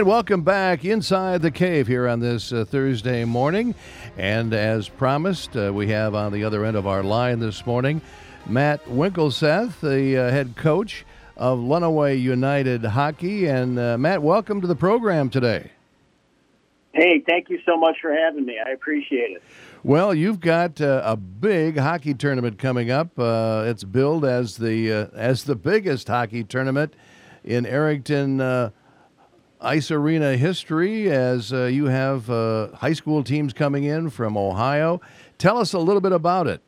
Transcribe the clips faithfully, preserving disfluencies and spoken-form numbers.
welcome back inside the cave here on this uh, Thursday morning. And as promised, uh, we have on the other end of our line this morning, Matt Winkelseth, the uh, head coach of Lenawee United Hockey. And uh, Matt, welcome to the program today. Hey, thank you so much for having me. I appreciate it. Well, you've got uh, a big hockey tournament coming up. Uh, it's billed as the uh, as the biggest hockey tournament in Arrington uh, Ice Arena history, as uh, you have uh, high school teams coming in from Ohio. Tell us a little bit about it.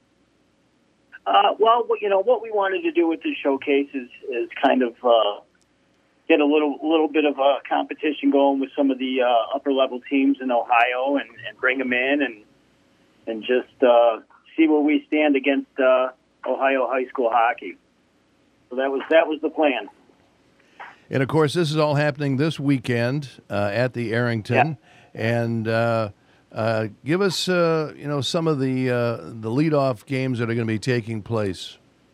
Uh, well, you know, what we wanted to do with this showcase is, is kind of uh, get a little little bit of a competition going with some of the uh, upper level teams in Ohio, and, and bring them in and and just uh, see where we stand against uh, Ohio high school hockey. So that was that was the plan. And of course, this is all happening this weekend uh, at the Arrington. Yeah. And uh, uh, give us, uh, you know, some of the uh, the leadoff games that are going to be taking place.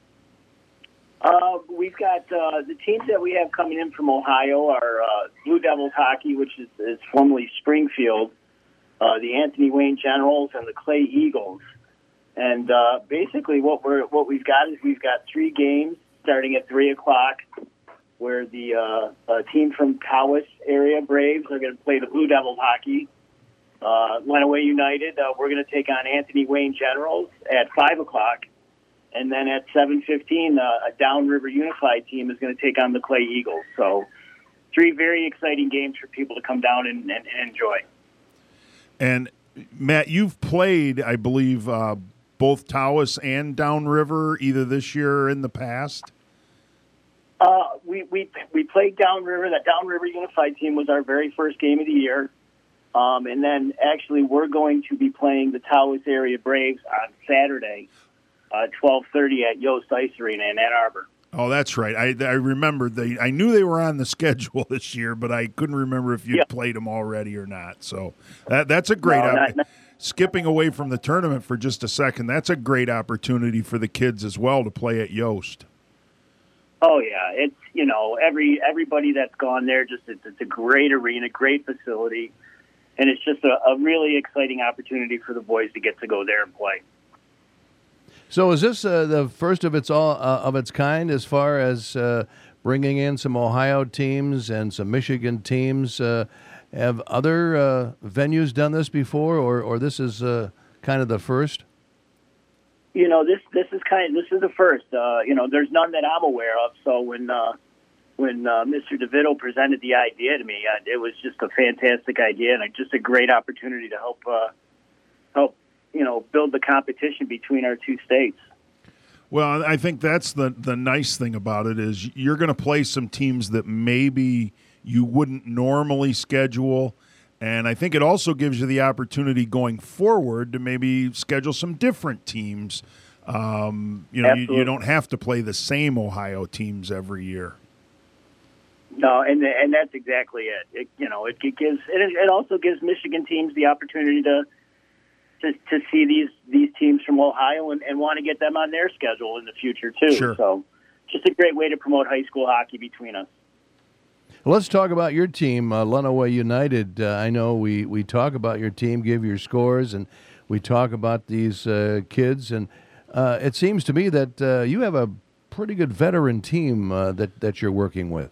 Uh, we've got uh, the teams that we have coming in from Ohio are uh, Blue Devils hockey, which is, is formerly Springfield, uh, the Anthony Wayne Generals, and the Clay Eagles. And uh, basically, what we're what we've got is we've got three games starting at three o'clock, where the uh, uh, team from Tawas area Braves are going to play the Blue Devils hockey. Uh, Lenawee United, uh, we're going to take on Anthony Wayne Generals at five o'clock. And then at seven fifteen, uh, a Downriver Unified team is going to take on the Clay Eagles. So three very exciting games for people to come down and, and, and enjoy. And, Matt, you've played, I believe, uh, both Tawas and Downriver either this year or in the past? Uh, we, we we played Downriver. That Downriver Unified team was our very first game of the year. Um, and then actually we're going to be playing the Tawas area Braves on Saturday. Uh, twelve thirty at Yost Ice Arena in Ann Arbor. Oh, that's right. I I remembered they. I knew they were on the schedule this year, but I couldn't remember if you'd yeah. played them already or not. So that that's a great. No, op- not, not, Skipping away from the tournament for just a second, that's a great opportunity for the kids as well to play at Yost. Oh yeah, it's you know every everybody that's gone there, just it's, it's a great arena, great facility, and it's just a, a really exciting opportunity for the boys to get to go there and play. So is this uh, the first of its all uh, of its kind as far as uh, bringing in some Ohio teams and some Michigan teams? Uh, have other uh, venues done this before, or or this is uh, kind of the first? You know, this this is kind of, this is the first. Uh, you know, there's none that I'm aware of. So when uh, when uh, Mister DeVito presented the idea to me, uh, it was just a fantastic idea and just a great opportunity to help uh, help. you know, build the competition between our two states. Well, I think that's the, the nice thing about it is you're going to play some teams that maybe you wouldn't normally schedule, and I think it also gives you the opportunity going forward to maybe schedule some different teams. Um, you know, you, you don't have to play the same Ohio teams every year. No, and and that's exactly it. It you know, it, it gives it, it also gives Michigan teams the opportunity to To, to see these, these teams from Ohio and, and want to get them on their schedule in the future, too. Sure. So just a great way to promote high school hockey between us. Well, let's talk about your team, uh, Lenawee United. Uh, I know we, we talk about your team, give your scores, and we talk about these uh, kids. And uh, it seems to me that uh, you have a pretty good veteran team uh, that, that you're working with.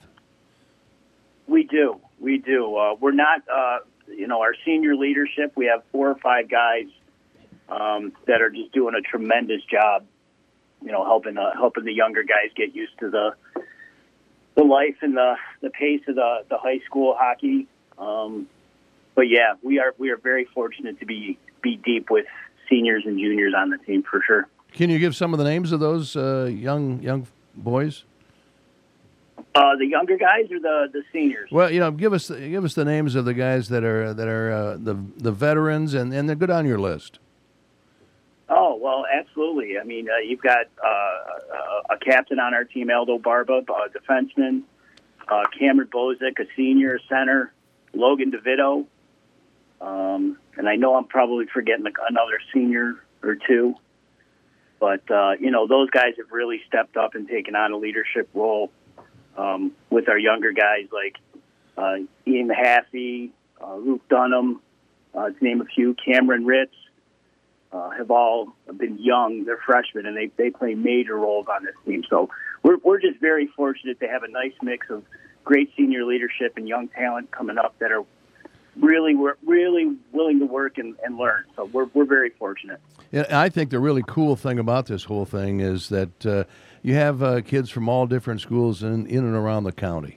We do. We do. Uh, we're not... Uh, You know, our senior leadership, we have four or five guys um, that are just doing a tremendous job, you know, helping uh, helping the younger guys get used to the the life and the, the pace of the, the high school hockey. Um, but, yeah, we are we are very fortunate to be, be deep with seniors and juniors on the team for sure. Can you give some of the names of those uh, young young boys? Uh, the younger guys or the, the seniors? Well, you know, give us give us the names of the guys that are that are uh, the the veterans, and, and they're good on your list. Oh well, absolutely. I mean, uh, you've got uh, a captain on our team, Aldo Barba, a defenseman, uh, Cameron Bozick, a senior center, Logan DeVito, um, and I know I'm probably forgetting another senior or two. But uh, you know, those guys have really stepped up and taken on a leadership role. Um, with our younger guys like uh, Ian Mahaffey, uh, Luke Dunham, uh, to name a few, Cameron Ritz, uh, have all been young. They're freshmen, and they, they play major roles on this team. So we're we're just very fortunate to have a nice mix of great senior leadership and young talent coming up that are really we're really willing to work and, and learn. So we're we're very fortunate. Yeah, I think the really cool thing about this whole thing is that uh, you have uh, kids from all different schools in, in and around the county.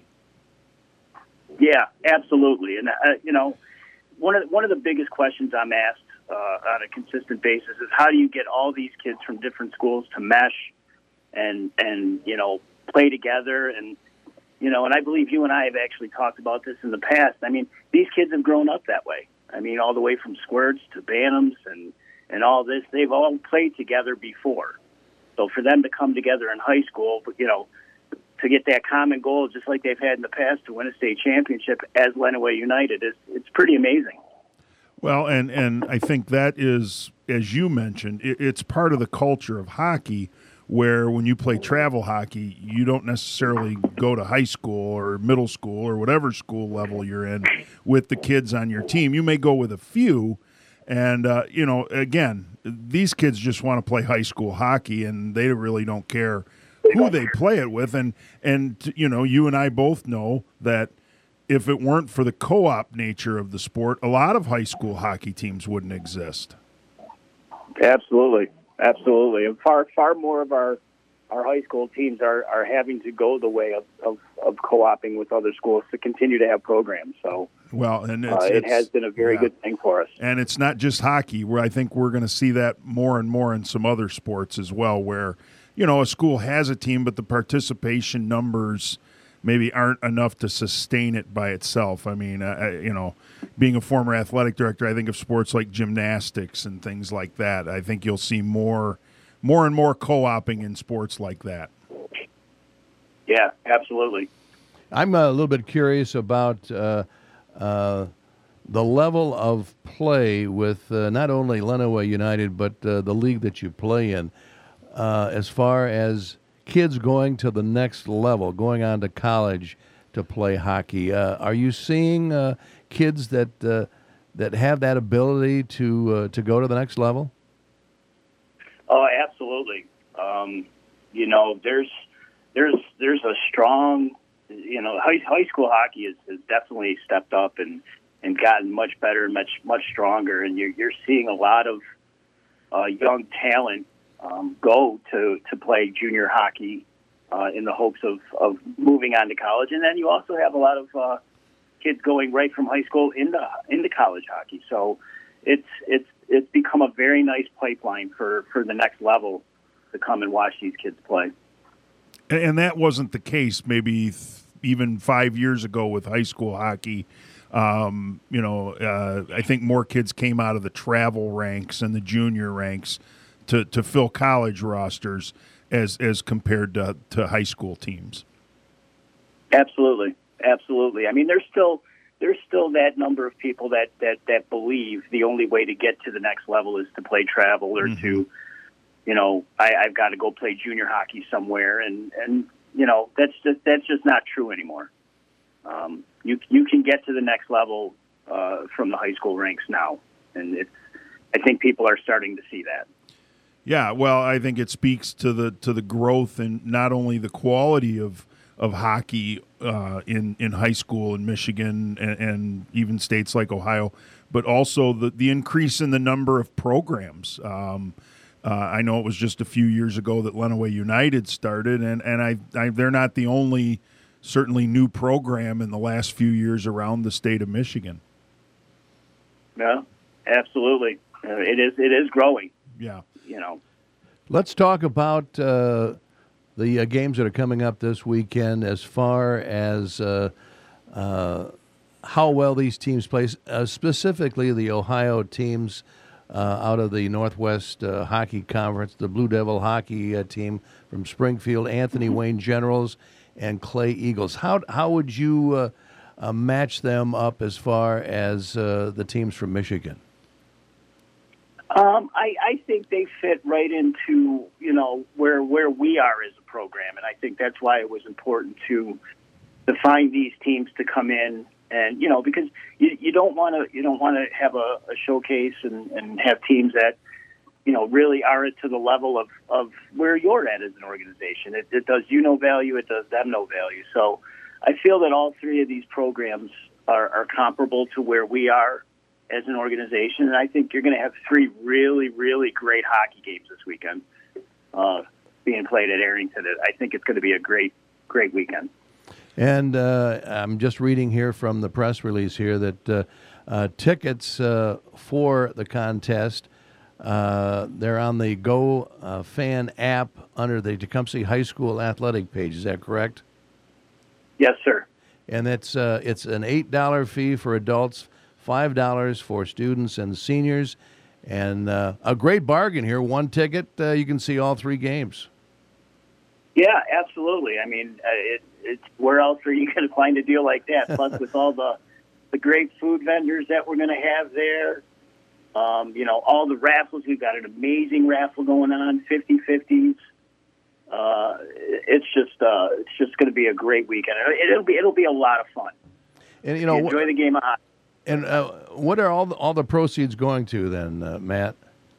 Yeah, absolutely. And, uh, you know, one of, one of the biggest questions I'm asked uh, on a consistent basis is how do you get all these kids from different schools to mesh and, and you know, play together? And, you know, and I believe you and I have actually talked about this in the past. I mean, these kids have grown up that way. I mean, all the way from squirts to bantams and, and all this, they've all played together before. So for them to come together in high school, you know, to get that common goal, just like they've had in the past, to win a state championship as Lenawee United, is it's pretty amazing. Well, and, and I think that is, as you mentioned, it, it's part of the culture of hockey, where when you play travel hockey, you don't necessarily go to high school or middle school or whatever school level you're in with the kids on your team. You may go with a few, and, uh, you know, again, these kids just want to play high school hockey, and they really don't care who they play it with. And, and you know, you and I both know that if it weren't for the co-op nature of the sport, a lot of high school hockey teams wouldn't exist. Absolutely. Absolutely. And far, far more of our, our high school teams are, are having to go the way of, of, of co-oping with other schools to continue to have programs. So, well, and it's, uh, it it's, has been a very yeah. good thing for us. And it's not just hockey, where I think we're going to see that more and more in some other sports as well, where, you know, a school has a team, but the participation numbers maybe aren't enough to sustain it by itself. I mean, uh, you know, being a former athletic director, I think of sports like gymnastics and things like that. I think you'll see more, more and more co-oping in sports like that. Yeah, absolutely. I'm a little bit curious about uh, uh, the level of play with uh, not only Lenawee United, but uh, the league that you play in, uh, as far as kids going to the next level, going on to college to play hockey. Uh, are you seeing uh, kids that uh, that have that ability to uh, to go to the next level? Oh, absolutely. Um, you know, there's there's there's a strong, you know, high, high school hockey has, has definitely stepped up and, and gotten much better, much much stronger, and you're you're seeing a lot of uh, young talent Um, go to, to play junior hockey uh, in the hopes of, of moving on to college. And then you also have a lot of uh, kids going right from high school into into college hockey. So it's it's it's become a very nice pipeline for, for the next level to come and watch these kids play. And, and that wasn't the case maybe th- even five years ago with high school hockey. Um, you know, uh, I think more kids came out of the travel ranks and the junior ranks to, to fill college rosters as as compared to, to high school teams. Absolutely, absolutely. I mean, there's still there's still that number of people that, that, that believe the only way to get to the next level is to play travel or mm-hmm. to, you know, I, I've got to go play junior hockey somewhere, and, and you know that's just that's just not true anymore. Um, you you can get to the next level uh, from the high school ranks now, and it's I think people are starting to see that. Yeah, well, I think it speaks to the to the growth in not only the quality of of hockey uh, in in high school in Michigan and, and even states like Ohio, but also the the increase in the number of programs. Um, uh, I know it was just a few years ago that Lenawee United started, and and I, I they're not the only certainly new program in the last few years around the state of Michigan. Yeah, absolutely, uh, it is it is growing. Yeah. You know, let's talk about uh, the uh, games that are coming up this weekend. As far as uh, uh, how well these teams play, uh, specifically the Ohio teams uh, out of the Northwest uh, Hockey Conference, the Blue Devil hockey uh, team from Springfield, Anthony Wayne Generals, and Clay Eagles. How how would you uh, uh, match them up as far as uh, the teams from Michigan? Um, I, I think they fit right into, you know, where where we are as a program, and I think that's why it was important to to find these teams to come in, and you know, because you, you don't want to you don't want to have a, a showcase and, and have teams that you know really aren't to the level of, of where you're at as an organization. It, it does you no value, it does them no value. So I feel that all three of these programs are, are comparable to where we are as an organization, and I think you're going to have three really, really great hockey games this weekend uh, being played at Arrington. I think it's going to be a great, great weekend. And uh, I'm just reading here from the press release here that uh, uh, tickets uh, for the contest, uh, they're on the Go uh, Fan app under the Tecumseh High School athletic page. Is that correct? Yes, sir. And it's uh, it's an eight dollars fee for adults, five dollars for students and seniors, and uh, a great bargain here. One ticket, uh, you can see all three games. Yeah, absolutely. I mean, uh, it, it's where else are you going to find a deal like that? Plus, with all the the great food vendors that we're going to have there, um, you know, all the raffles. We've got an amazing raffle going on, fifty-fifties. Uh, it's just uh, it's just going to be a great weekend. It'll be it'll be a lot of fun. And you know, enjoy the game of hockey. And uh, what are all the, all the proceeds going to then, uh, Matt?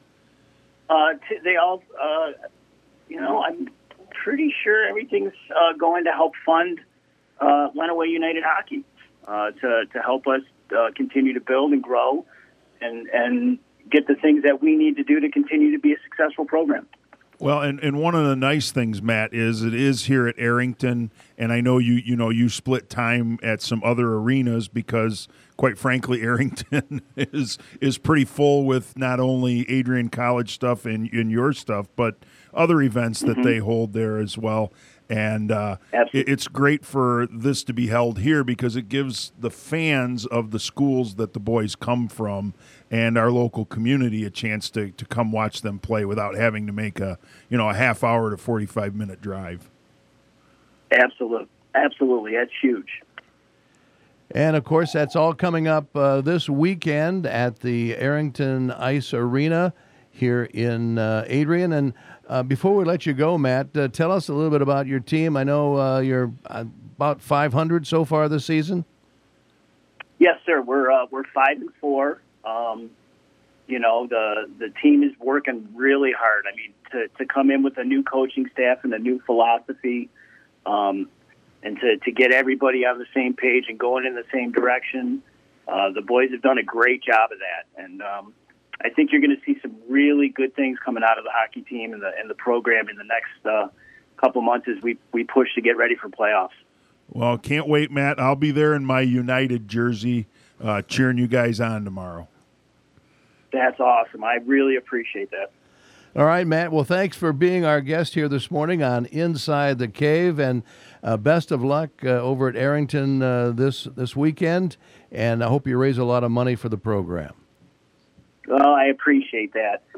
Uh, t- they all, uh, you know, I'm pretty sure everything's uh, going to help fund uh, Lenawee United Hockey uh, to to help us uh, continue to build and grow, and and get the things that we need to do to continue to be a successful program. Well, and, and one of the nice things, Matt, is it is here at Arrington, and I know you you know you split time at some other arenas because, quite frankly, Arrington is is pretty full with not only Adrian College stuff and, and your stuff, but other events that mm-hmm. they hold there as well. And uh, it, it's great for this to be held here because it gives the fans of the schools that the boys come from and our local community a chance to, to come watch them play without having to make a you know a half hour to forty-five minute drive. Absolutely, absolutely, that's huge. And of course, that's all coming up uh, this weekend at the Arrington Ice Arena here in uh, Adrian. And uh, before we let you go, Matt, uh, tell us a little bit about your team. I know uh, you're about five hundred so far this season. Yes, sir. We're uh, we're five and four. Um, you know, the the team is working really hard. I mean, to, to come in with a new coaching staff and a new philosophy, um, and to, to get everybody on the same page and going in the same direction. Uh, the boys have done a great job of that, and um, I think you're going to see some really good things coming out of the hockey team and the and the program in the next uh, couple months as we we push to get ready for playoffs. Well, can't wait, Matt. I'll be there in my United jersey, uh, cheering you guys on tomorrow. That's awesome. I really appreciate that. All right, Matt. Well, thanks for being our guest here this morning on Inside the Cave, and uh, best of luck uh, over at Arrington uh, this this weekend. And I hope you raise a lot of money for the program. Well, I appreciate that.